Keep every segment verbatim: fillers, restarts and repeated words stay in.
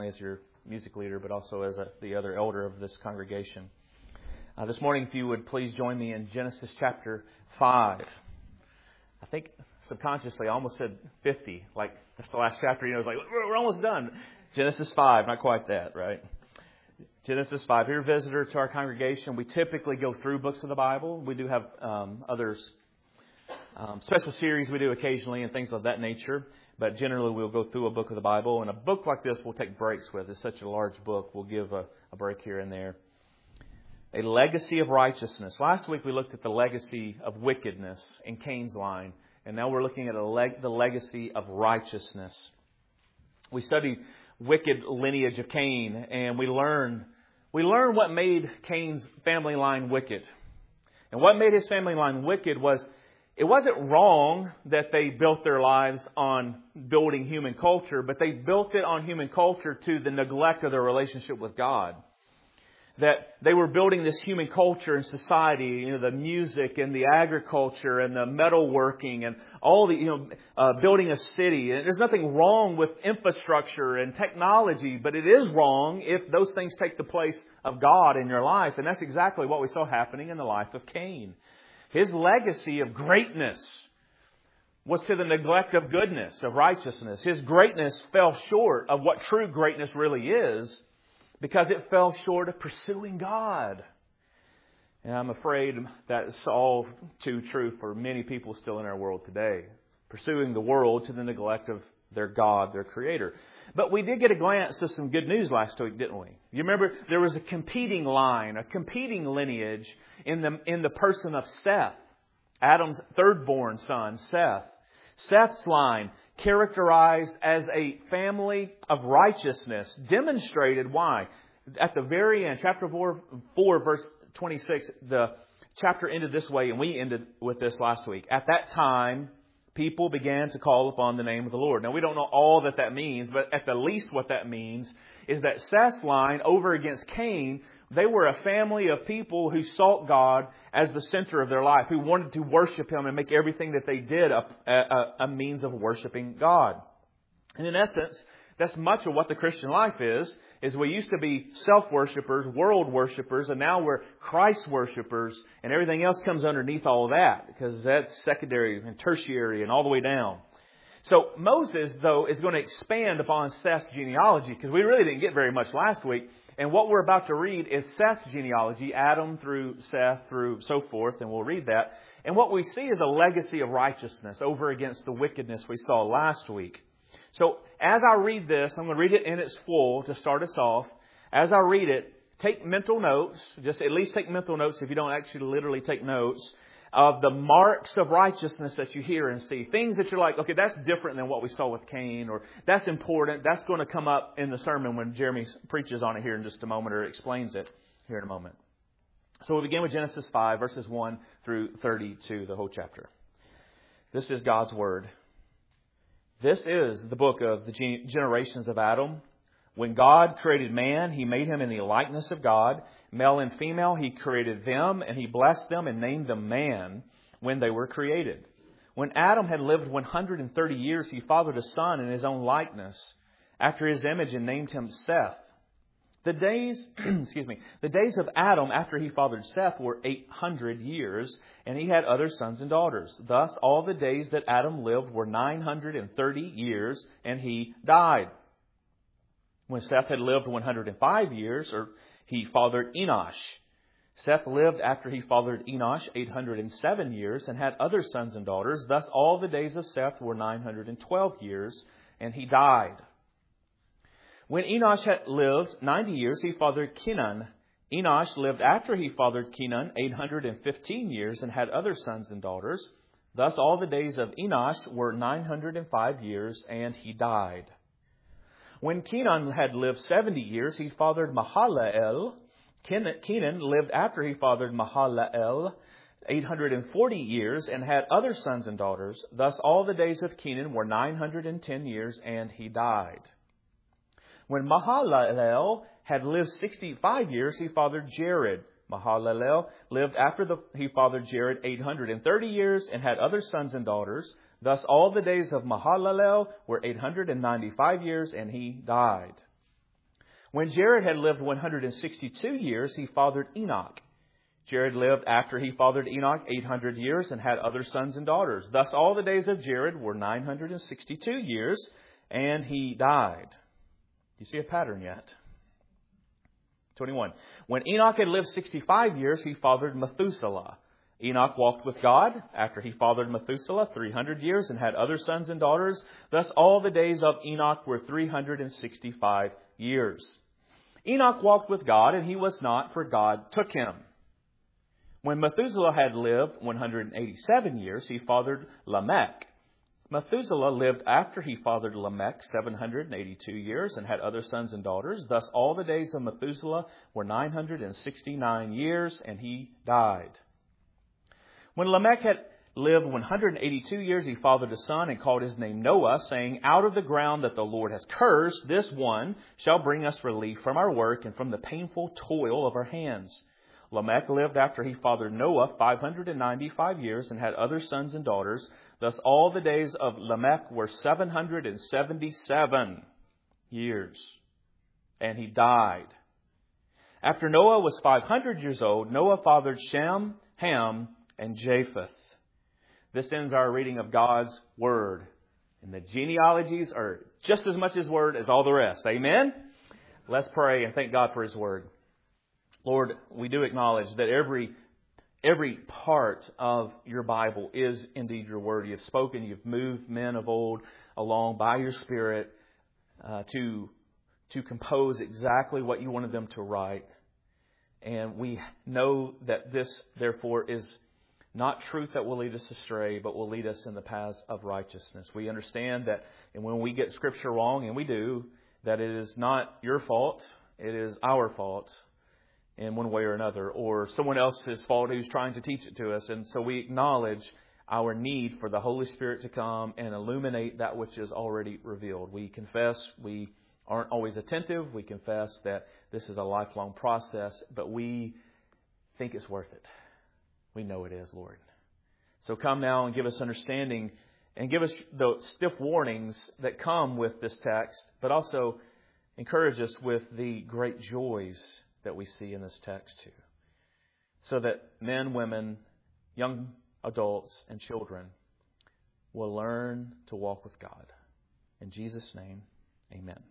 as your music leader, but also as a, the other elder of this congregation. Uh, this morning, if you would please join me in Genesis chapter five. I think subconsciously I almost said fifty, like that's the last chapter. You know, it's like we're, we're almost done. Genesis five, not quite that, right? Genesis five. If you're a visitor to our congregation, we typically go through books of the Bible. We do have um, others, um, special series we do occasionally and things of that nature. But generally, we'll go through a book of the Bible. And a book like this, we'll take breaks with. It's such a large book. We'll give a, a break here and there. A legacy of righteousness. Last week, we looked at the legacy of wickedness in Cain's line. And now we're looking at a leg, the legacy of righteousness. We studied wicked lineage of Cain. And we learned, we learned what made Cain's family line wicked. And what made his family line wicked was it wasn't wrong that they built their lives on building human culture, but they built it on human culture to the neglect of their relationship with God. That they were building this human culture and society, you know, the music and the agriculture and the metalworking and all the, you know, uh, building a city. And there's nothing wrong with infrastructure and technology, but it is wrong if those things take the place of God in your life. And that's exactly what we saw happening in the life of Cain. His legacy of greatness was to the neglect of goodness, of righteousness. His greatness fell short of what true greatness really is because it fell short of pursuing God. And I'm afraid that's all too true for many people still in our world today. Pursuing the world to the neglect of their God, their Creator. But we did get a glance of some good news last week, didn't we? You remember there was a competing line, a competing lineage in the in the person of Seth, Adam's third-born son, Seth. Seth's line, characterized as a family of righteousness, demonstrated why. At the very end, chapter four, four verse twenty-six, the chapter ended this way, and we ended with this last week. At that time, people began to call upon the name of the Lord. Now, we don't know all that that means, but at the least what that means is that Seth's line over against Cain, they were a family of people who sought God as the center of their life, who wanted to worship Him and make everything that they did a, a, a means of worshiping God. And in essence, that's much of what the Christian life is, is we used to be self-worshippers, world worshippers, and now we're Christ worshippers, and everything else comes underneath all of that, because that's secondary and tertiary and all the way down. So Moses, though, is going to expand upon Seth's genealogy, because we really didn't get very much last week. And what we're about to read is Seth's genealogy, Adam through Seth through so forth, and we'll read that. And what we see is a legacy of righteousness over against the wickedness we saw last week. So as I read this, I'm going to read it in its full to start us off. As I read it, take mental notes, just at least take mental notes if you don't actually literally take notes, of the marks of righteousness that you hear and see. Things that you're like, okay, that's different than what we saw with Cain, or that's important. That's going to come up in the sermon when Jeremy preaches on it here in just a moment, or explains it here in a moment. So we'll begin with Genesis five, verses one through thirty-two, the whole chapter. This is God's Word. This is the book of the generations of Adam. When God created man, He made him in the likeness of God. Male and female, He created them, and He blessed them and named them man when they were created. When Adam had lived one hundred thirty years, he fathered a son in his own likeness, after his image, and named him Seth. The days, excuse me, the days of Adam after he fathered Seth were eight hundred years, and he had other sons and daughters. Thus, all the days that Adam lived were nine hundred thirty years, and he died. When Seth had lived one hundred five years, or he fathered Enosh. Seth lived after he fathered Enosh eight hundred seven years and had other sons and daughters. Thus all the days of Seth were nine hundred twelve years, and he died. When Enosh had lived ninety years, he fathered Kenan. Enosh lived after he fathered Kenan eight hundred fifteen years and had other sons and daughters. Thus all the days of Enosh were nine hundred five years, and he died. When Kenan had lived seventy years, he fathered Mahalalel. Kenan lived after he fathered Mahalalel eight hundred forty years and had other sons and daughters. Thus all the days of Kenan were nine hundred ten years, and he died. When Mahalalel had lived sixty-five years, he fathered Jared. Mahalalel lived after the, he fathered Jared eight hundred thirty years and had other sons and daughters. Thus all the days of Mahalalel were eight hundred ninety-five years, and he died. When Jared had lived one hundred sixty-two years, he fathered Enoch. Jared lived after he fathered Enoch eight hundred years and had other sons and daughters. Thus all the days of Jared were nine hundred sixty-two years, and he died. Do you see a pattern yet? twenty-one. When Enoch had lived sixty-five years, he fathered Methuselah. Enoch walked with God after he fathered Methuselah three hundred years and had other sons and daughters. Thus all the days of Enoch were three hundred sixty-five years. Enoch walked with God, and he was not, for God took him. When Methuselah had lived one hundred eighty-seven years, he fathered Lamech. Methuselah lived after he fathered Lamech seven hundred eighty-two years and had other sons and daughters. Thus all the days of Methuselah were nine hundred sixty-nine years, and he died. When Lamech had lived one hundred eighty-two years, he fathered a son and called his name Noah, saying, Out of the ground that the Lord has cursed, this one shall bring us relief from our work and from the painful toil of our hands. Lamech lived after he fathered Noah five hundred ninety-five years and had other sons and daughters. Thus all the days of Lamech were seven hundred seventy-seven years, and he died. After Noah was five hundred years old, Noah fathered Shem, Ham, and Japheth. This ends our reading of God's Word. And the genealogies are just as much His Word as all the rest. Amen? Let's pray and thank God for His Word. Lord, we do acknowledge that every every part of your Bible is indeed your Word. You've spoken, you've moved men of old along by your Spirit uh, to, to compose exactly what you wanted them to write. And we know that this, therefore, is not truth that will lead us astray, but will lead us in the paths of righteousness. We understand that and when we get Scripture wrong, and we do, that it is not your fault, it is our fault in one way or another, or someone else's fault who's trying to teach it to us. And so we acknowledge our need for the Holy Spirit to come and illuminate that which is already revealed. We confess we aren't always attentive. We confess that this is a lifelong process, but we think it's worth it. We know it is, Lord. So come now and give us understanding and give us the stiff warnings that come with this text, but also encourage us with the great joys that we see in this text too. So that men, women, young adults, and children will learn to walk with God. In Jesus' name, amen.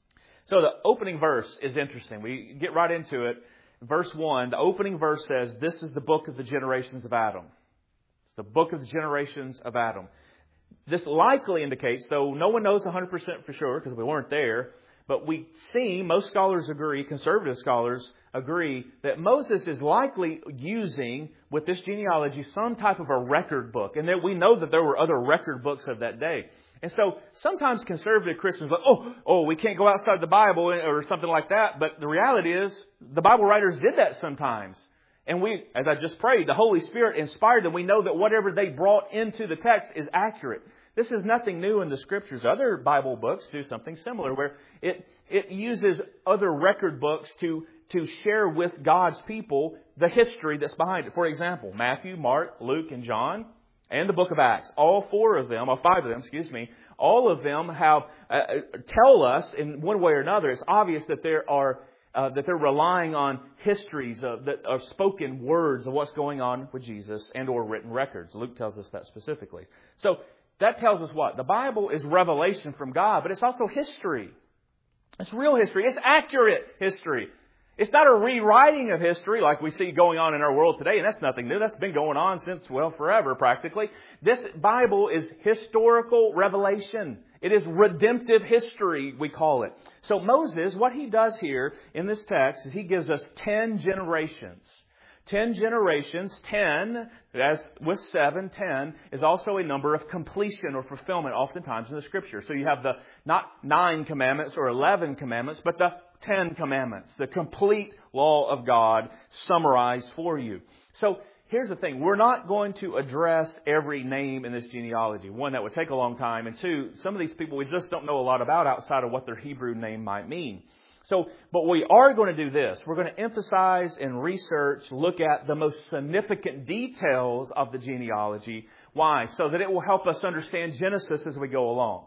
So the opening verse is interesting. We get right into it. Verse one, the opening verse says, this is the book of the generations of Adam. It's the book of the generations of Adam. This likely indicates, though no one knows one hundred percent for sure because we weren't there, but we see, most scholars agree, conservative scholars agree, that Moses is likely using, with this genealogy, some type of a record book. And that we know that there were other record books of that day. And so sometimes conservative Christians are like, oh, oh, we can't go outside the Bible or something like that. But the reality is the Bible writers did that sometimes. And we, as I just prayed, the Holy Spirit inspired them. We know that whatever they brought into the text is accurate. This is nothing new in the Scriptures. Other Bible books do something similar where it, it uses other record books to, to share with God's people the history that's behind it. For example, Matthew, Mark, Luke, and John, and the book of Acts. All four of them, or five of them, excuse me, all of them have uh, tell us in one way or another. It's obvious that there are uh, that they're relying on histories of, that are spoken words of what's going on with Jesus and or written records. Luke tells us that specifically. So that tells us what? The Bible is revelation from God, but it's also history. It's real history. It's accurate history. It's not a rewriting of history like we see going on in our world today, and that's nothing new. That's been going on since, well, forever practically. This Bible is historical revelation. It is redemptive history, we call it. So Moses, what he does here in this text is he gives us ten generations. Ten generations, ten, as with seven, ten, is also a number of completion or fulfillment oftentimes in the Scripture. So you have the, not nine commandments or eleven commandments, but the Ten Commandments, the complete law of God summarized for you. So here's the thing. We're not going to address every name in this genealogy. One, that would take a long time. And two, some of these people we just don't know a lot about outside of what their Hebrew name might mean. So, but we are going to do this. We're going to emphasize and research, look at the most significant details of the genealogy. Why? So that it will help us understand Genesis as we go along.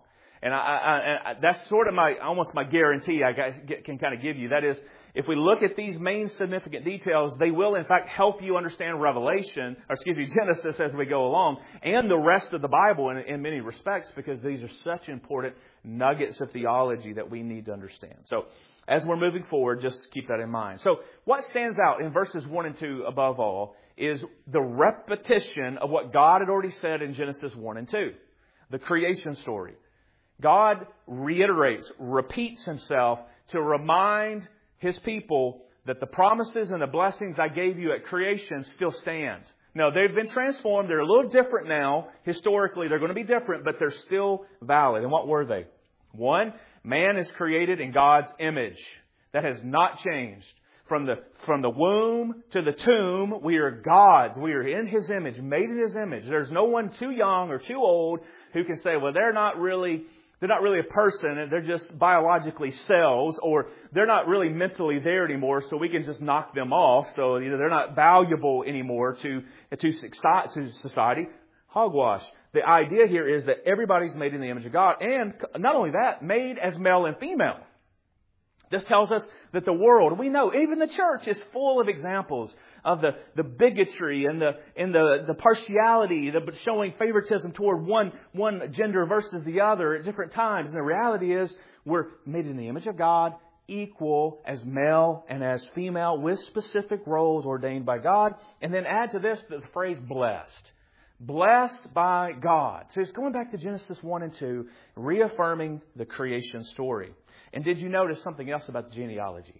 And I, I, I, that's sort of my, almost my guarantee I can kind of give you. That is, if we look at these main significant details, they will in fact help you understand Revelation, or excuse me, Genesis as we go along, and the rest of the Bible in, in many respects, because these are such important nuggets of theology that we need to understand. So, as we're moving forward, just keep that in mind. So, what stands out in verses one and two above all is the repetition of what God had already said in Genesis one and two. The creation story. God reiterates, repeats Himself to remind His people that the promises and the blessings I gave you at creation still stand. Now, they've been transformed. They're a little different now. Historically, they're going to be different, but they're still valid. And what were they? One, man is created in God's image. That has not changed. From the, from the womb to the tomb, we are God's. We are in His image, made in His image. There's no one too young or too old who can say, well, they're not really, they're not really a person. They're just biologically cells, or they're not really mentally there anymore, so we can just knock them off. So, you know, they're not valuable anymore to, to society. Hogwash. The idea here is that everybody's made in the image of God. And not only that, made as male and female. This tells us that the world, we know, even the church is full of examples of the, the bigotry and the and the, the partiality, the showing favoritism toward one, one gender versus the other at different times. And the reality is we're made in the image of God, equal as male and as female, with specific roles ordained by God. And then add to this the phrase blessed. Blessed by God. So it's going back to Genesis one and two, reaffirming the creation story. And did you notice something else about the genealogy?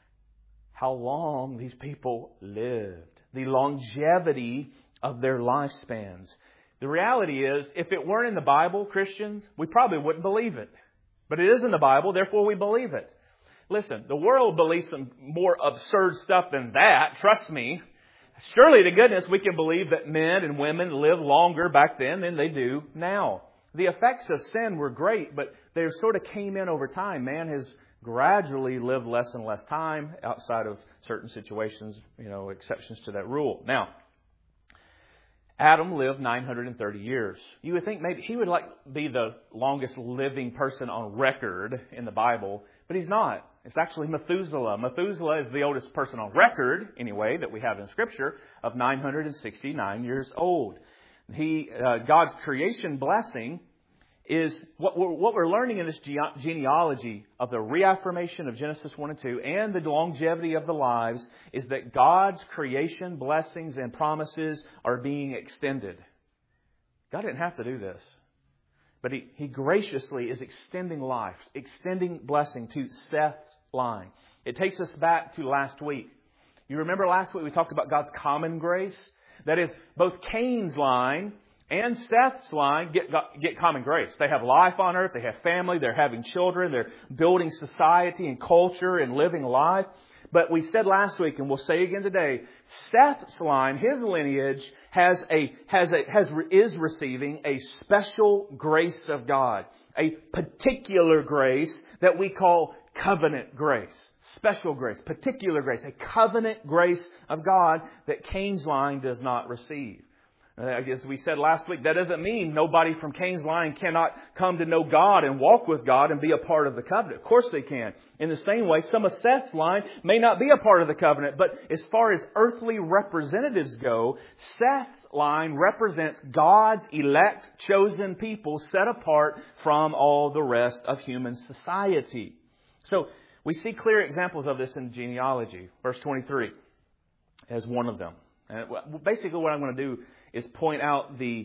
How long these people lived. The longevity of their lifespans. The reality is, if it weren't in the Bible, Christians, we probably wouldn't believe it. But it is in the Bible, therefore we believe it. Listen, the world believes some more absurd stuff than that. Trust me. Surely to goodness we can believe that men and women lived longer back then than they do now. The effects of sin were great, but they sort of came in over time. Man has gradually lived less and less time outside of certain situations, you know, exceptions to that rule. Now, Adam lived nine hundred thirty years. You would think maybe he would like be the longest living person on record in the Bible, but he's not. It's actually Methuselah. Methuselah is the oldest person on record, anyway, that we have in Scripture, of nine hundred sixty-nine years old. He, uh, God's creation blessing is what we're, what we're learning in this ge- genealogy of the reaffirmation of Genesis one and two and the longevity of the lives is that God's creation blessings and promises are being extended. God didn't have to do this. But he, he graciously is extending life, extending blessing to Seth's line. It takes us back to last week. You remember last week we talked about God's common grace? That is, both Cain's line and Seth's line get, get common grace. They have life on earth, they have family, they're having children, they're building society and culture and living life. But we said last week, and we'll say again today, Seth's line, his lineage, has a has a has is receiving a special grace of God, a particular grace that we call covenant grace, special grace, particular grace, a covenant grace of God that Cain's line does not receive. As we said last week, that doesn't mean nobody from Cain's line cannot come to know God and walk with God and be a part of the covenant. Of course they can. In the same way, some of Seth's line may not be a part of the covenant. But as far as earthly representatives go, Seth's line represents God's elect, chosen people set apart from all the rest of human society. So we see clear examples of this in genealogy. Verse twenty-three as one of them. And basically what I'm going to do is point out the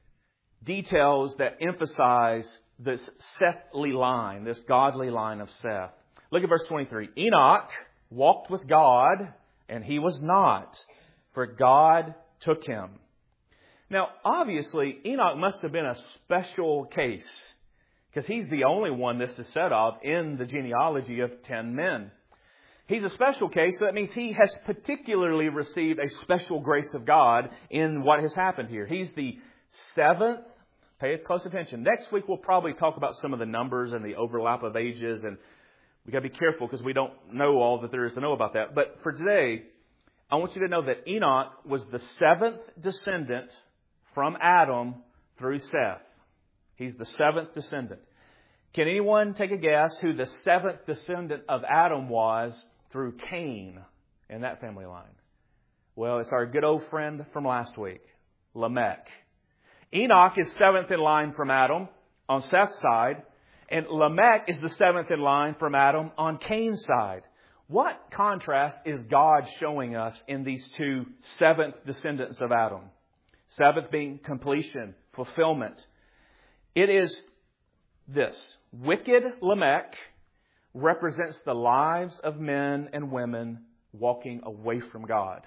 details that emphasize this Sethly line, this godly line of Seth. Look at verse twenty-three. Enoch walked with God, and he was not, for God took him. Now, obviously, Enoch must have been a special case, because he's the only one this is said of in the genealogy of ten men. He's a special case, so that means he has particularly received a special grace of God in what has happened here. He's the seventh. Pay close attention. Next week we'll probably talk about some of the numbers and the overlap of ages, and we got to be careful because we don't know all that there is to know about that. But for today, I want you to know that Enoch was the seventh descendant from Adam through Seth. He's the seventh descendant. Can anyone take a guess who the seventh descendant of Adam was through Cain in that family line? Well, it's our good old friend from last week, Lamech. Enoch is seventh in line from Adam on Seth's side, and Lamech is the seventh in line from Adam on Cain's side. What contrast is God showing us in these two seventh descendants of Adam? Seventh being completion, fulfillment. It is this. Wicked Lamech represents the lives of men and women walking away from God.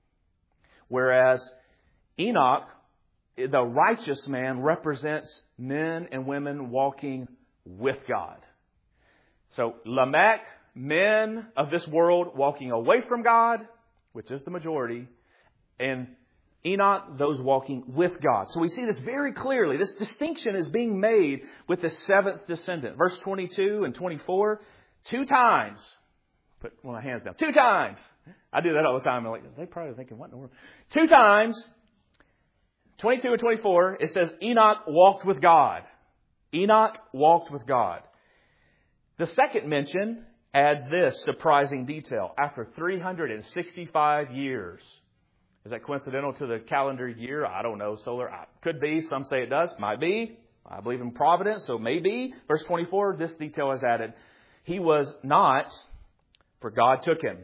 Whereas Enoch, the righteous man, represents men and women walking with God. So Lamech, men of this world walking away from God, which is the majority, and Enoch, those walking with God. So we see this very clearly. This distinction is being made with the seventh descendant. Verse twenty-two and twenty-four, two times. Put one of my hands down. Two times. I do that all the time. I'm like, they probably thinking, what in the world? Two times, twenty-two and twenty-four, it says Enoch walked with God. Enoch walked with God. The second mention adds this surprising detail. After three hundred sixty-five years. Is that coincidental to the calendar year? I don't know. Solar? Could be. Some say it does. Might be. I believe in providence, so maybe. Verse twenty-four, this detail is added. He was not, for God took him.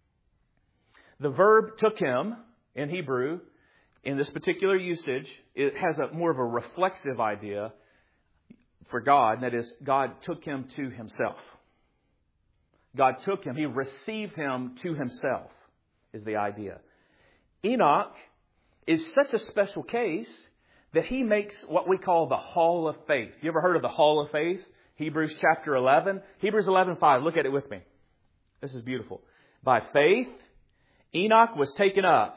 The verb took him in Hebrew, in this particular usage, it has a more of a reflexive idea for God. And that is, God took him to himself. God took him. He received him to himself, is the idea. Enoch is such a special case that he makes what we call the Hall of Faith. You ever heard of the Hall of Faith? Hebrews chapter eleven. Hebrews eleven five. Look at it with me. This is beautiful. By faith, Enoch was taken up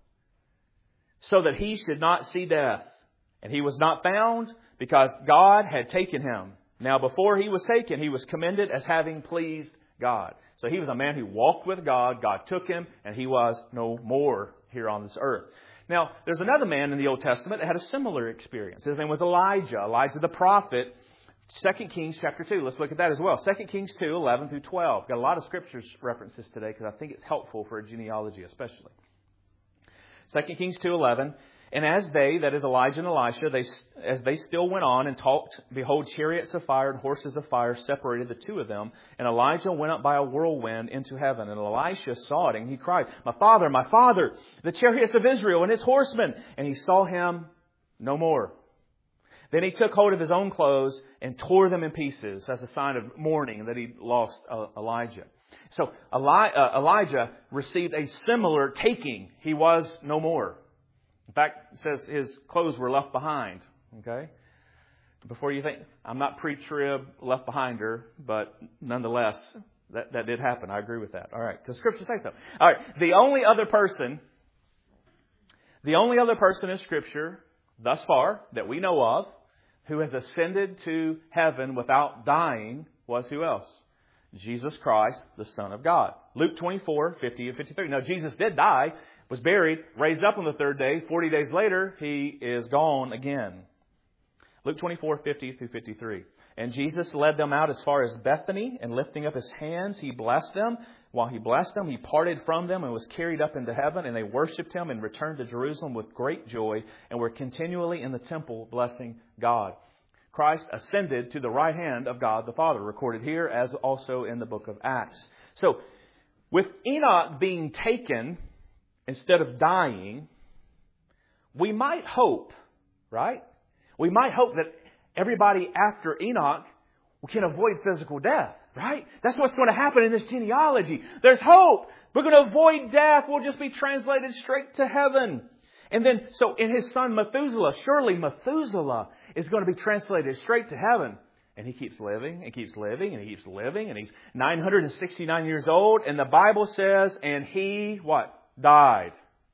so that he should not see death. And he was not found because God had taken him. Now before he was taken, he was commended as having pleased God. So he was a man who walked with God. God took him and he was no more here on this earth. Now, there's another man in the Old Testament that had a similar experience. His name was Elijah. Elijah the prophet. Second Kings chapter two. Let's look at that as well. Second Kings two, eleven through twelve. Got a lot of scriptures references today because I think it's helpful for a genealogy especially. Second Kings two, eleven. And as they, that is Elijah and Elisha, they, as they still went on and talked, behold, chariots of fire and horses of fire separated the two of them. And Elijah went up by a whirlwind into heaven. And Elisha saw it, and he cried, My father, my father, the chariots of Israel and its horsemen. And he saw him no more. Then he took hold of his own clothes and tore them in pieces as a sign of mourning that he'd lost uh, Elijah. So Eli- uh, Elijah received a similar taking. He was no more. In fact, it says his clothes were left behind. Okay? Before you think, I'm not pre-trib, left behind her, but nonetheless, that, that did happen. I agree with that. All right. Because Scripture says so. All right. The only other person, the only other person in Scripture thus far that we know of who has ascended to heaven without dying was who else? Jesus Christ, the Son of God. Luke twenty-four, fifty and fifty-three. Now, Jesus did die, was buried, raised up on the third day. Forty days later, he is gone again. Luke twenty-four, fifty through fifty-three. And Jesus led them out as far as Bethany, and lifting up his hands, he blessed them. While he blessed them, he parted from them and was carried up into heaven. And they worshipped him and returned to Jerusalem with great joy and were continually in the temple blessing God. Christ ascended to the right hand of God the Father, recorded here as also in the book of Acts. So, with Enoch being taken instead of dying, we might hope, right? We might hope that everybody after Enoch can avoid physical death, right? That's what's going to happen in this genealogy. There's hope. We're going to avoid death. We'll just be translated straight to heaven. And then, so in his son Methuselah, surely Methuselah is going to be translated straight to heaven. And he keeps living and keeps living and he keeps living. And he's nine hundred sixty-nine years old. And the Bible says, and he, what? Died.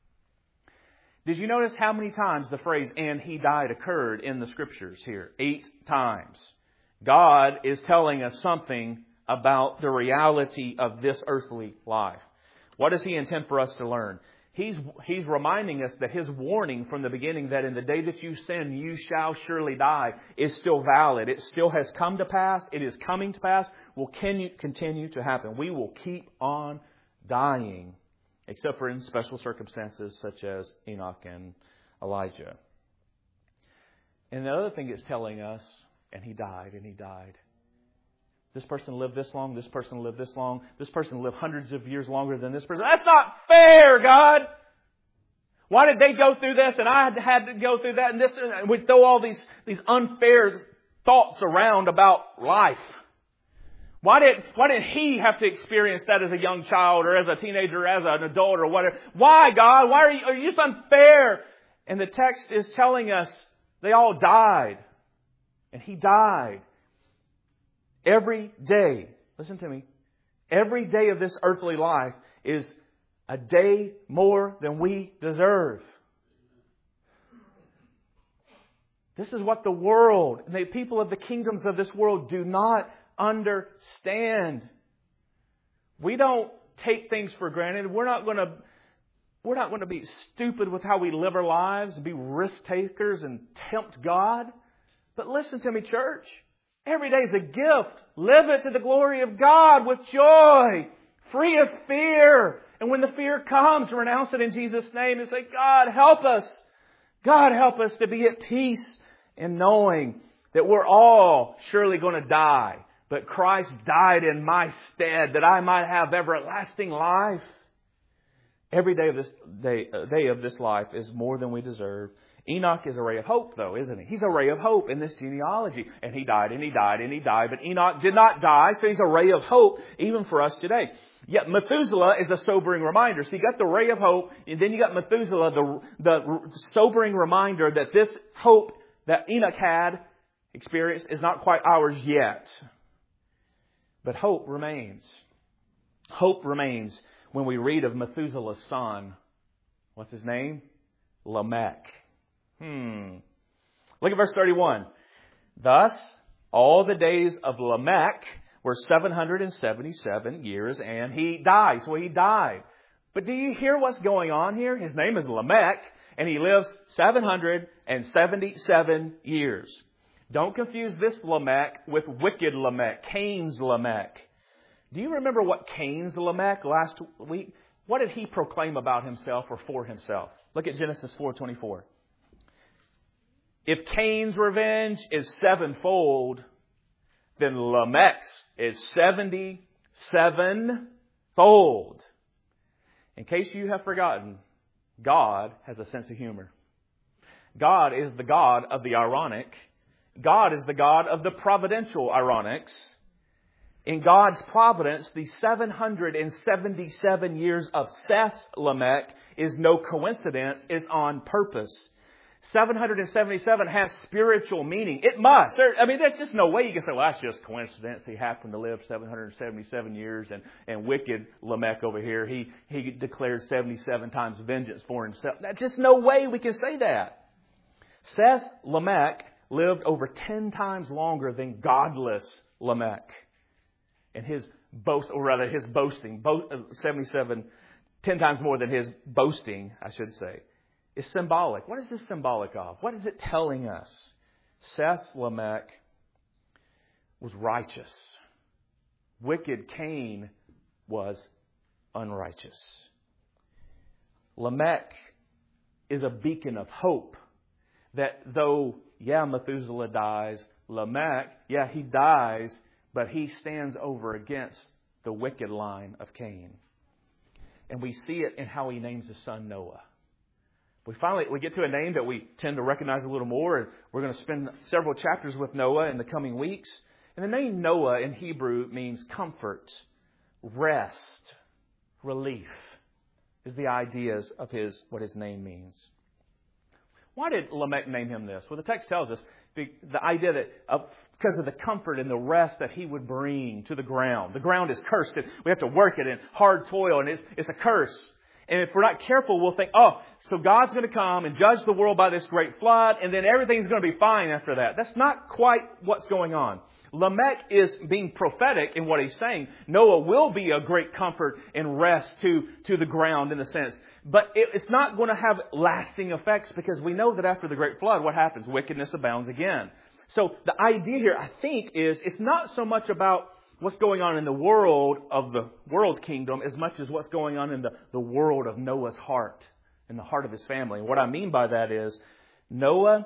Did you notice how many times the phrase, and he died, occurred in the Scriptures here? Eight times. God is telling us something about the reality of this earthly life. What does he intend for us to learn? He's, he's reminding us that His warning from the beginning that in the day that you sin, you shall surely die is still valid. It still has come to pass. It is coming to pass. Will continue to happen. We will keep on dying, except for in special circumstances such as Enoch and Elijah. And the other thing it's telling us, and he died, and he died. This person lived this long. This person lived this long. This person lived hundreds of years longer than this person. That's not fair, God. Why did they go through this and I had to go through that and this? And we throw all these, these unfair thoughts around about life. Why did, why did he have to experience that as a young child or as a teenager or as an adult or whatever? Why, God? Why are you, are you just unfair? And the text is telling us they all died. And he died. Every day, listen to me, every day of this earthly life is a day more than we deserve. This is what the world and the people of the kingdoms of this world do not understand. We don't take things for granted. We're not going to we're not going to be stupid with how we live our lives and be risk takers and tempt God. But listen to me, church. Every day is a gift. Live it to the glory of God with joy, free of fear. And when the fear comes, renounce it in Jesus' name and say, God, help us. God, help us to be at peace in knowing that we're all surely going to die. But Christ died in my stead that I might have everlasting life. Every day of this day, day of this life is more than we deserve. Enoch is a ray of hope, though, isn't he? He's a ray of hope in this genealogy. And he died, and he died, and he died. But Enoch did not die, so he's a ray of hope even for us today. Yet Methuselah is a sobering reminder. So you got the ray of hope, and then you got Methuselah, the, the sobering reminder that this hope that Enoch had experienced is not quite ours yet. But hope remains. Hope remains when we read of Methuselah's son. What's his name? Lamech. Hmm. Look at verse thirty-one. Thus, all the days of Lamech were seven hundred seventy-seven years, and he died. So he died. But do you hear what's going on here? His name is Lamech, and he lives seven hundred seventy-seven years. Don't confuse this Lamech with wicked Lamech, Cain's Lamech. Do you remember what Cain's Lamech last week? What did he proclaim about himself or for himself? Look at Genesis four twenty-four. If Cain's revenge is sevenfold, then Lamech's is seventy-sevenfold. In case you have forgotten, God has a sense of humor. God is the God of the ironic. God is the God of the providential ironics. In God's providence, the seven hundred seventy-seven years of Seth's Lamech is no coincidence, it's on purpose. seven hundred seventy-seven has spiritual meaning. It must. There, I mean, there's just no way you can say, well, that's just coincidence. He happened to live seven hundred seventy-seven years, and, and wicked Lamech over here, he, he declared seventy-seven times vengeance for himself. That's just no way we can say that. Seth Lamech lived over ten times longer than godless Lamech. And his boast, or rather his boasting, bo- seventy-seven, ten times more than his boasting, I should say, is symbolic. What is this symbolic of? What is it telling us? Seth Lamech was righteous. Wicked Cain was unrighteous. Lamech is a beacon of hope that though, yeah, Methuselah dies, Lamech, yeah, he dies, but he stands over against the wicked line of Cain. And we see it in how he names his son Noah. We finally we get to a name that we tend to recognize a little more, and we're going to spend several chapters with Noah in the coming weeks. And the name Noah in Hebrew means comfort, rest, relief, is the ideas of his what his name means. Why did Lamech name him this? Well, the text tells us the, the idea that uh, because of the comfort and the rest that he would bring to the ground. The ground is cursed, and we have to work it in hard toil, and it's, it's a curse. And if we're not careful, we'll think, oh, so God's going to come and judge the world by this great flood, and then everything's going to be fine after that. That's not quite what's going on. Lamech is being prophetic in what he's saying. Noah will be a great comfort and rest to, to the ground in a sense. But it, it's not going to have lasting effects, because we know that after the great flood, what happens? Wickedness abounds again. So the idea here, I think, is it's not so much about what's going on in the world of the world's kingdom as much as what's going on in the, the world of Noah's heart, in the heart of his family. And what I mean by that is Noah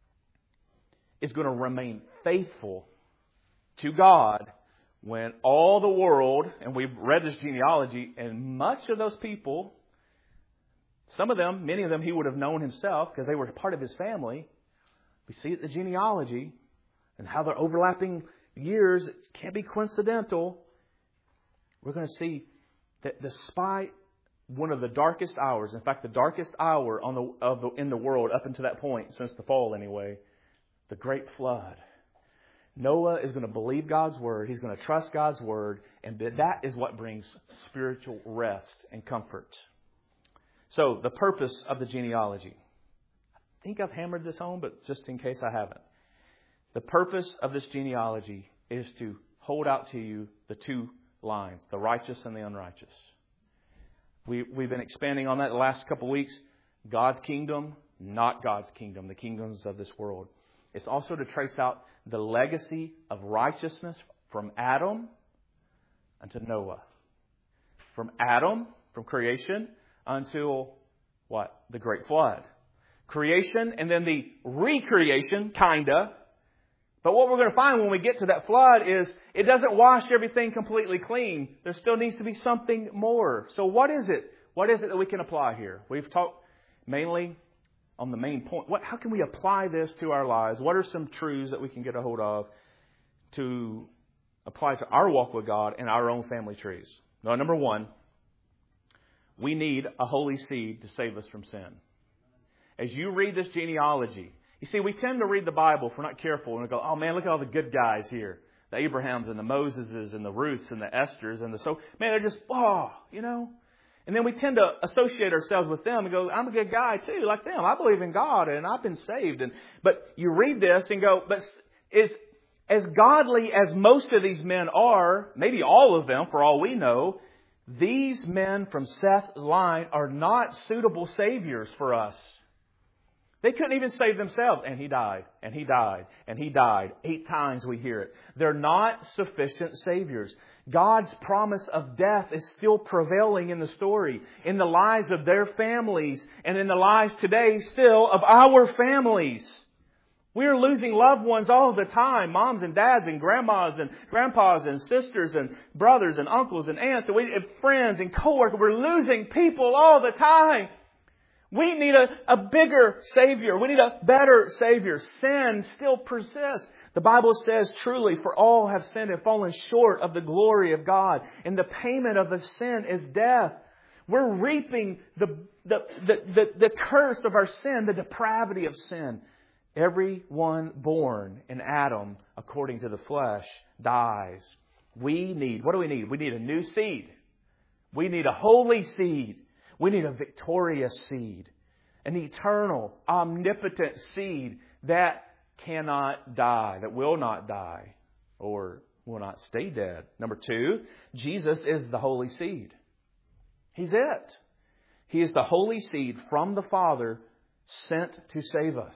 is going to remain faithful to God when all the world, and we've read this genealogy, and much of those people, some of them, many of them he would have known himself because they were part of his family. We see the genealogy and how they're overlapping years. It can't be coincidental. We're going to see that despite one of the darkest hours, in fact, the darkest hour on the, of the, in the world up until that point, since the fall anyway, the great flood, Noah is going to believe God's word. He's going to trust God's word. And that is what brings spiritual rest and comfort. So, the purpose of the genealogy. I think I've hammered this home, but just in case I haven't. The purpose of this genealogy is to hold out to you the two lines, the righteous and the unrighteous. We, we've been expanding on that the last couple of weeks. God's kingdom, not God's kingdom, the kingdoms of this world. It's also to trace out the legacy of righteousness from Adam unto Noah. From Adam, from creation, until what? The great flood. Creation and then the recreation, kinda. But what we're going to find when we get to that flood is it doesn't wash everything completely clean. There still needs to be something more. So what is it? What is it that we can apply here? We've talked mainly on the main point. What, how can we apply this to our lives? What are some truths that we can get a hold of to apply to our walk with God and our own family trees? Now, number one, we need a holy seed to save us from sin. As you read this genealogy, you see, we tend to read the Bible if we're not careful and we go, oh man, look at all the good guys here. The Abrahams and the Moseses and the Ruths and the Esthers and the so, man, they're just, oh, you know. And then we tend to associate ourselves with them and go, I'm a good guy too, like them. I believe in God and I've been saved. And but you read this and go, but is as godly as most of these men are, maybe all of them for all we know, these men from Seth's line are not suitable saviors for us. They couldn't even save themselves. And he died, and he died, and he died. Eight times we hear it. They're not sufficient saviors. God's promise of death is still prevailing in the story, in the lives of their families, and in the lives today still of our families. We're losing loved ones all the time. Moms and dads and grandmas and grandpas and sisters and brothers and uncles and aunts and, we, and friends and coworkers. We're losing people all the time. We need a, a bigger Savior. We need a better Savior. Sin still persists. The Bible says truly, for all have sinned and fallen short of the glory of God. And the payment of the sin is death. We're reaping the, the, the, the, the curse of our sin, the depravity of sin. Everyone born in Adam, according to the flesh, dies. We need, what do we need? We need a new seed. We need a holy seed. We need a victorious seed, an eternal, omnipotent seed that cannot die, that will not die or will not stay dead. Number two, Jesus is the holy seed. He's it. He is the holy seed from the Father sent to save us.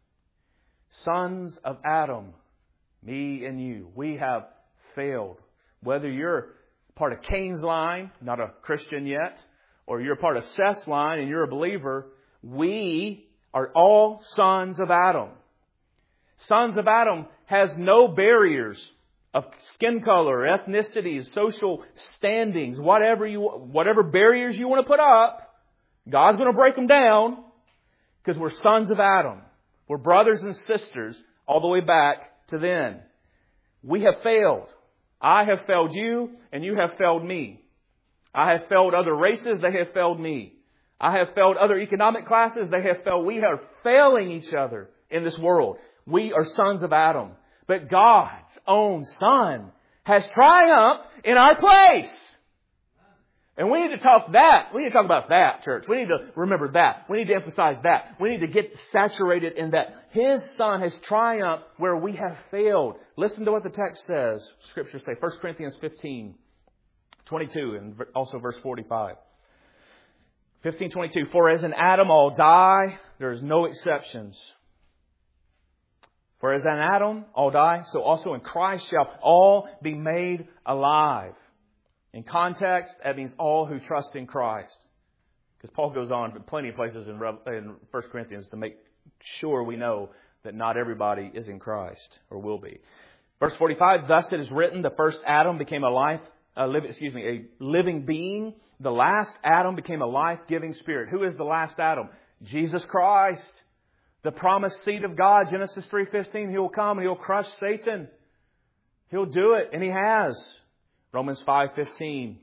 Sons of Adam, me and you, we have failed. Whether you're part of Cain's line, not a Christian yet, or you're part of Seth's line and you're a believer, we are all sons of Adam. Sons of Adam has no barriers of skin color, ethnicities, social standings, whatever you, whatever barriers you want to put up, God's going to break them down because we're sons of Adam. We're brothers and sisters all the way back to then. We have failed. I have failed you and you have failed me. I have failed other races, they have failed me. I have failed other economic classes, they have failed. We are failing each other in this world. We are sons of Adam. But God's own Son has triumphed in our place. And we need to talk that. We need to talk about that, church. We need to remember that. We need to emphasize that. We need to get saturated in that. His Son has triumphed where we have failed. Listen to what the text says. Scripture say, First Corinthians fifteen, twenty-two, and also verse forty-five. fifteen twenty-two, for as in Adam all die, there is no exceptions. For as in Adam all die, so also in Christ shall all be made alive. In context, that means all who trust in Christ. Because Paul goes on to plenty of places in First Corinthians to make sure we know that not everybody is in Christ or will be. Verse forty-five, thus it is written, the first Adam became a life, a live, excuse me, a living being. The last Adam became a life-giving spirit. Who is the last Adam? Jesus Christ. The promised seed of God, Genesis three fifteen, He will come and He'll crush Satan. He'll do it, and He has. Romans five fifteen.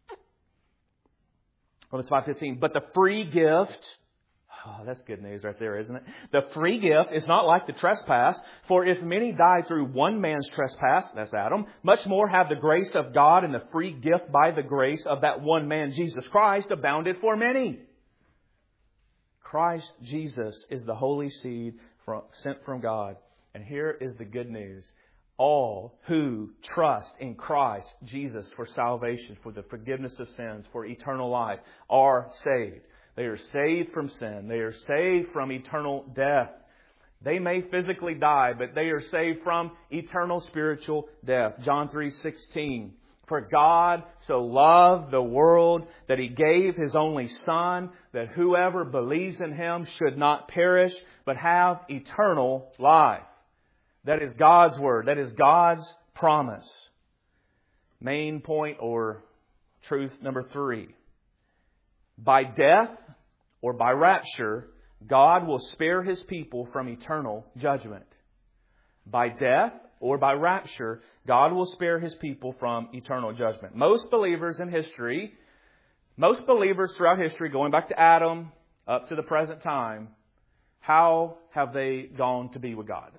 Romans five fifteen. But the free gift, oh, that's good news right there, isn't it? The free gift is not like the trespass. For if many died through one man's trespass, that's Adam, much more have the grace of God and the free gift by the grace of that one man, Jesus Christ, abounded for many. Christ Jesus is the holy seed from, sent from God. And here is the good news. All who trust in Christ Jesus for salvation, for the forgiveness of sins, for eternal life, are saved. They are saved from sin. They are saved from eternal death. They may physically die, but they are saved from eternal spiritual death. John three sixteen. For God so loved the world that He gave His only Son, that whoever believes in Him should not perish, but have eternal life. That is God's Word. That is God's promise. Main point or truth number three. By death or by rapture, God will spare His people from eternal judgment. By death or by rapture, God will spare His people from eternal judgment. Most believers in history, most believers throughout history, going back to Adam up to the present time, how have they gone to be with God?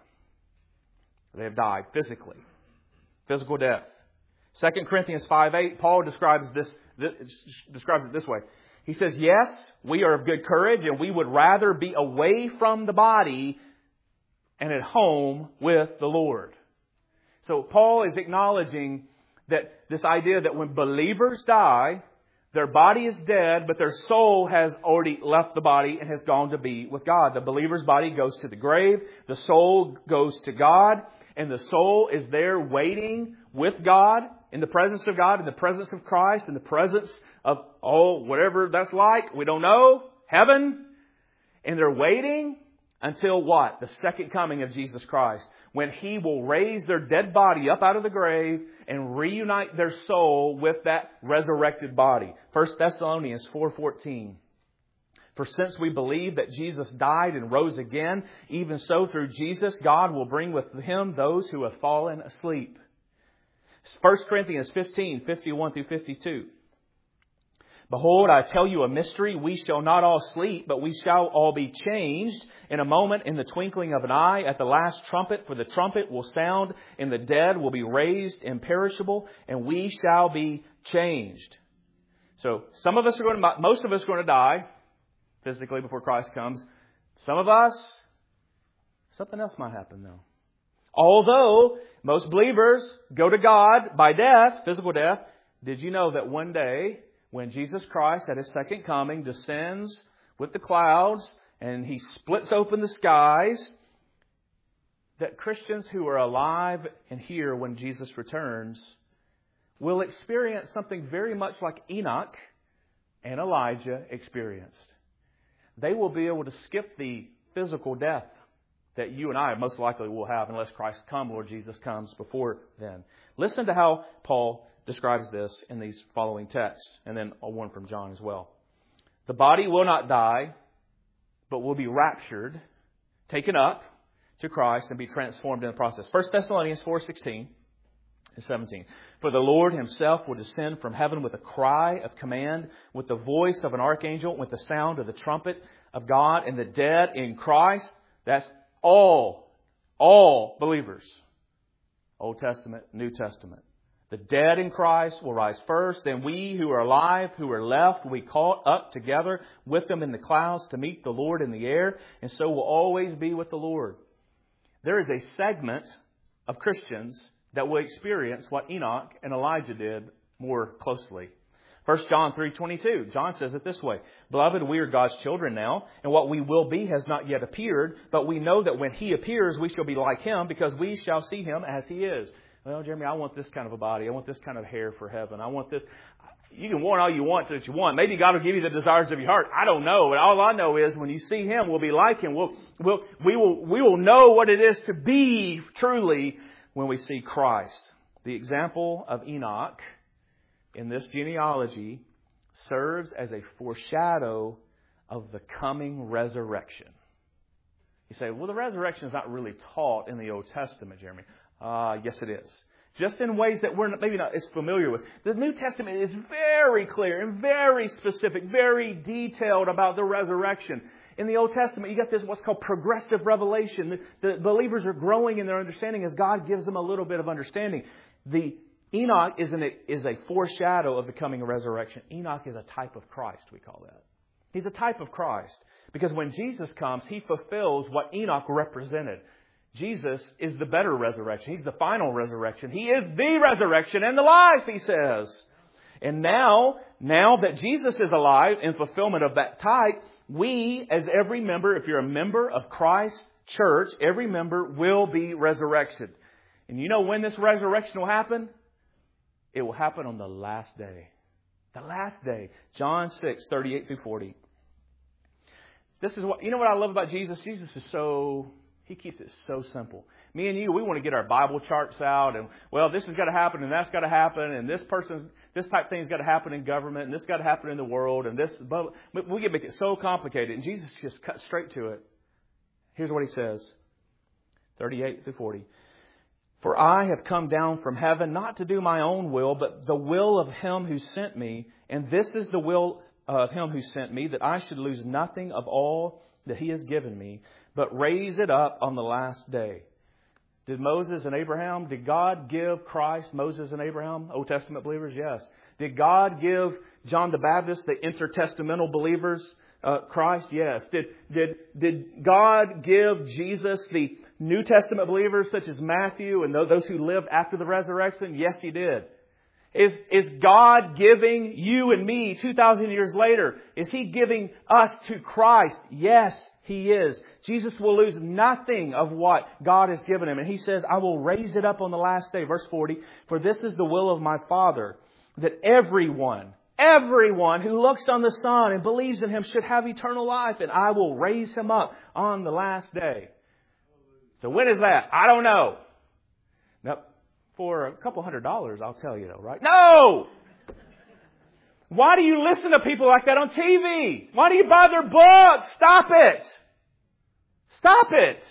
They have died physically. Physical death. Second Corinthians five eight, Paul describes this, this describes it this way. He says, yes, we are of good courage and we would rather be away from the body and at home with the Lord. So Paul is acknowledging that this idea that when believers die, their body is dead, but their soul has already left the body and has gone to be with God. The believer's body goes to the grave. The soul goes to God. And the soul is there waiting with God, in the presence of God, in the presence of Christ, in the presence of, oh, whatever that's like. We don't know. Heaven. And they're waiting until what? The second coming of Jesus Christ. When He will raise their dead body up out of the grave and reunite their soul with that resurrected body. First Thessalonians four fourteen. For since we believe that Jesus died and rose again, even so through Jesus, God will bring with Him those who have fallen asleep. First Corinthians fifteen, fifty-one through fifty-two. Behold, I tell you a mystery. We shall not all sleep, but we shall all be changed in a moment, in the twinkling of an eye, at the last trumpet. For the trumpet will sound, and the dead will be raised imperishable, and we shall be changed. So some of us are going to, most of us are going to die physically before Christ comes. Some of us, something else might happen though. Although most believers go to God by death, physical death, did you know that one day when Jesus Christ at His second coming descends with the clouds and He splits open the skies, that Christians who are alive and here when Jesus returns will experience something very much like Enoch and Elijah experienced. They will be able to skip the physical death that you and I most likely will have unless Christ comes, Lord Jesus comes before then. Listen to how Paul describes this in these following texts, and then one from John as well. The body will not die, but will be raptured, taken up to Christ, and be transformed in the process. First Thessalonians four sixteen and seventeen. For the Lord Himself will descend from heaven with a cry of command, with the voice of an archangel, with the sound of the trumpet of God, and the dead in Christ. That's all, all believers. Old Testament, New Testament. The dead in Christ will rise first. Then we who are alive, who are left, will be caught up together with them in the clouds to meet the Lord in the air. And so will always be with the Lord. There is a segment of Christians that will experience what Enoch and Elijah did more closely. First John three twenty-two, John says it this way, Beloved, we are God's children now, and what we will be has not yet appeared, but we know that when He appears, we shall be like Him, because we shall see Him as He is. Well, Jeremy, I want this kind of a body. I want this kind of hair for heaven. I want this. You can want all you want that you want. Maybe God will give you the desires of your heart. I don't know. But all I know is when you see Him, we'll be like Him. We'll, we'll, we will, we will know what it is to be truly when we see Christ. The example of Enoch in this genealogy serves as a foreshadow of the coming resurrection. You say, well, the resurrection is not really taught in the Old Testament, Jeremy. Uh, yes, it is. Just in ways that we're not, maybe not as familiar with. The New Testament is very clear and very specific, very detailed about the resurrection. In the Old Testament, you got this what's called progressive revelation. The, the believers are growing in their understanding as God gives them a little bit of understanding. The Enoch is, an, is a foreshadow of the coming resurrection. Enoch is a type of Christ, we call that. He's a type of Christ. Because when Jesus comes, He fulfills what Enoch represented. Jesus is the better resurrection. He's the final resurrection. He is the resurrection and the life, He says. And now, now that Jesus is alive in fulfillment of that type, we, as every member, if you're a member of Christ's church, every member will be resurrected. And you know when this resurrection will happen? It will happen on the last day. The last day. John six, thirty-eight through forty. This is what, you know what I love about Jesus? Jesus is so... He keeps it so simple. Me and you, we want to get our Bible charts out and, well, this has got to happen and that's got to happen and this person, this type of thing's got to happen in government and this got to happen in the world and this, but we get make it so complicated. And Jesus just cut straight to it. Here's what He says, thirty-eight through forty. For I have come down from heaven not to do my own will, but the will of Him who sent me. And this is the will of Him who sent me, that I should lose nothing of all that He has given me, but raise it up on the last day. Did Moses and Abraham, did God give Christ, Moses and Abraham, Old Testament believers? Yes. Did God give John the Baptist, the intertestamental believers, uh, Christ? Yes. Did, did, did God give Jesus, the New Testament believers such as Matthew and those who lived after the resurrection? Yes, He did. Is, is God giving you and me two thousand years later? Is He giving us to Christ? Yes, He is. Jesus will lose nothing of what God has given Him. And He says, I will raise it up on the last day. Verse forty, for this is the will of my Father, that everyone, everyone who looks on the Son and believes in Him should have eternal life. And I will raise him up on the last day. So when is that? I don't know. Nope. For a couple hundred dollars, I'll tell you though, right? No! Why do you listen to people like that on T V? Why do you buy their books? Stop it! Stop it!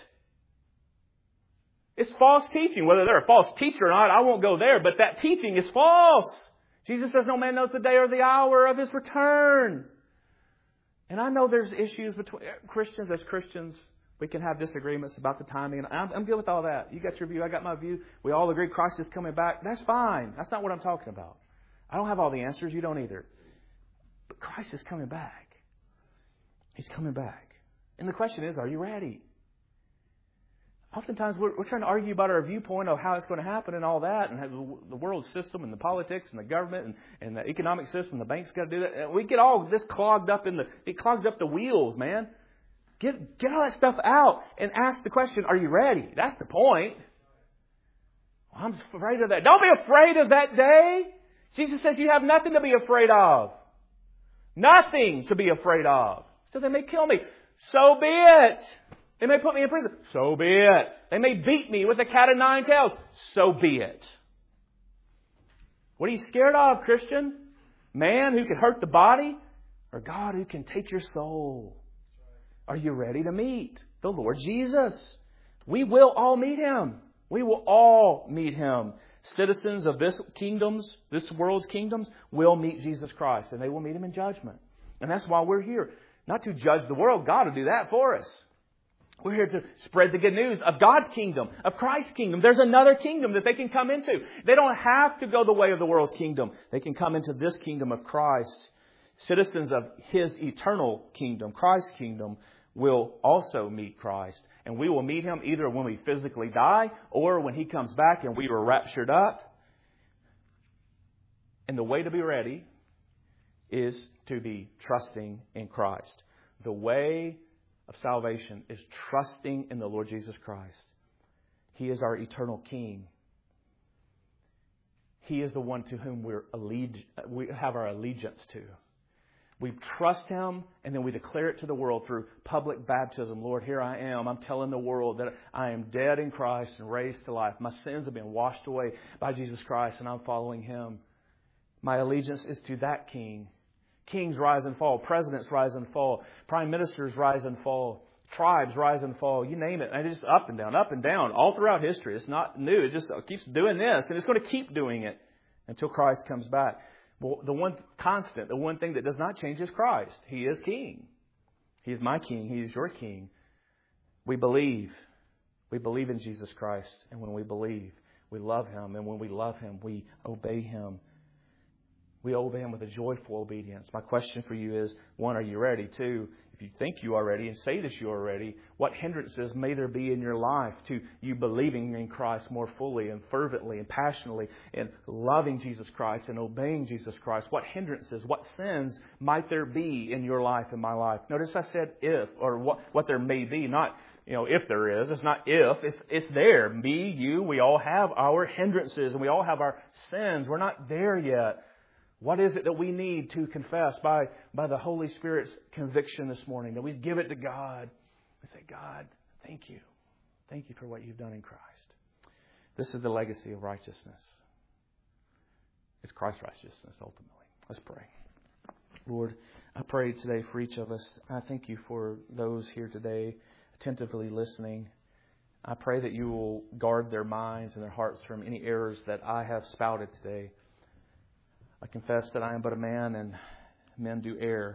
It's false teaching. Whether they're a false teacher or not, I won't go there, but that teaching is false. Jesus says no man knows the day or the hour of His return. And I know there's issues between Christians as Christians. We can have disagreements about the timing. And I'm, I'm good with all that. You got your view. I got my view. We all agree Christ is coming back. That's fine. That's not what I'm talking about. I don't have all the answers. You don't either. But Christ is coming back. He's coming back. And the question is, are you ready? Oftentimes we're, we're trying to argue about our viewpoint of how it's going to happen and all that, and the world system and the politics and the government and, and the economic system, the banks got to do that. And we get all this clogged up in the, it clogs up the wheels, man. Get, get all that stuff out and ask the question, are you ready? That's the point. Well, I'm afraid of that. Don't be afraid of that day. Jesus says you have nothing to be afraid of. Nothing to be afraid of. So they may kill me. So be it. They may put me in prison. So be it. They may beat me with a cat of nine tails. So be it. What are you scared of, Christian? Man who can hurt the body, or God who can take your soul? Are you ready to meet the Lord Jesus? We will all meet Him. We will all meet Him. Citizens of this kingdoms, this world's kingdoms, will meet Jesus Christ, and they will meet Him in judgment. And that's why we're here. Not to judge the world. God will do that for us. We're here to spread the good news of God's kingdom, of Christ's kingdom. There's another kingdom that they can come into. They don't have to go the way of the world's kingdom. They can come into this kingdom of Christ. Citizens of His eternal kingdom, Christ's kingdom, will also meet Christ. And we will meet Him either when we physically die or when He comes back and we were raptured up. And the way to be ready is to be trusting in Christ. The way of salvation is trusting in the Lord Jesus Christ. He is our eternal King. He is the one to whom we're alleg- we have our allegiance to. We trust Him, and then we declare it to the world through public baptism. Lord, here I am. I'm telling the world that I am dead in Christ and raised to life. My sins have been washed away by Jesus Christ, and I'm following Him. My allegiance is to that King. Kings rise and fall. Presidents rise and fall. Prime ministers rise and fall. Tribes rise and fall. You name it. And it's just up and down, up and down, all throughout history. It's not new. It just keeps doing this, and it's going to keep doing it until Christ comes back. Well, the one constant, the one thing that does not change is Christ. He is King. He is my King. He is your King. We believe. We believe in Jesus Christ. And when we believe, we love Him. And when we love Him, we obey Him. We obey Him with a joyful obedience. My question for you is, one, are you ready? Two, if you think you are ready and say that you are ready, what hindrances may there be in your life to you believing in Christ more fully and fervently and passionately and loving Jesus Christ and obeying Jesus Christ? What hindrances, what sins might there be in your life and my life? Notice I said if, or what, what there may be, not you know if there is. It's not if, it's, it's there. Me, you, we all have our hindrances and we all have our sins. We're not there yet. What is it that we need to confess by, by the Holy Spirit's conviction this morning? That we give it to God. We say, God, thank you. Thank you for what you've done in Christ. This is the legacy of righteousness. It's Christ's righteousness, ultimately. Let's pray. Lord, I pray today for each of us. I thank you for those here today attentively listening. I pray that you will guard their minds and their hearts from any errors that I have spouted today. I confess that I am but a man and men do err.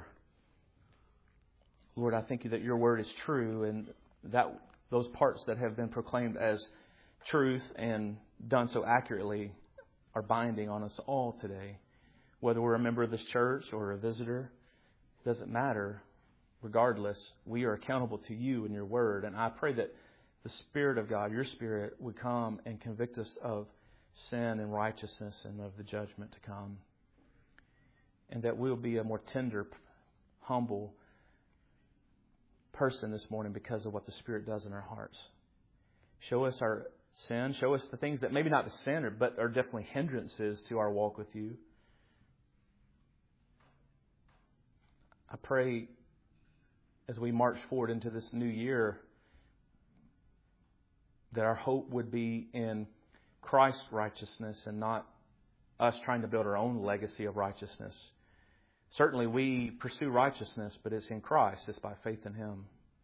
Lord, I thank you that your word is true and that those parts that have been proclaimed as truth and done so accurately are binding on us all today. Whether we're a member of this church or a visitor, it doesn't matter. Regardless, we are accountable to you and your word. And I pray that the Spirit of God, your Spirit, would come and convict us of sin and righteousness and of the judgment to come. And that we'll be a more tender, humble person this morning because of what the Spirit does in our hearts. Show us our sin. Show us the things that maybe not the sin, but are definitely hindrances to our walk with you. I pray as we march forward into this new year that our hope would be in Christ's righteousness and not us trying to build our own legacy of righteousness. Certainly we pursue righteousness, but it's in Christ. It's by faith in Him.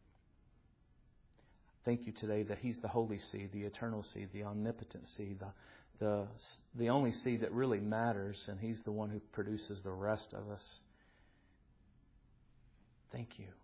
Thank you today that He's the holy seed, the eternal seed, the omnipotent seed, the, the, the only seed that really matters, and He's the one who produces the rest of us. Thank you.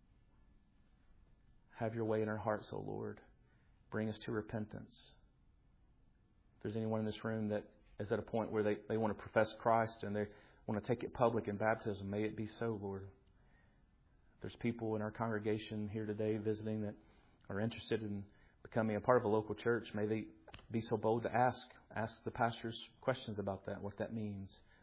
Have your way in our hearts, O Lord. Bring us to repentance. If there's anyone in this room that is at a point where they, they want to profess Christ and they want to take it public in baptism, may it be so, Lord. If there's people in our congregation here today visiting that are interested in becoming a part of a local church, may they be so bold to ask. Ask the pastors questions about that, what that means.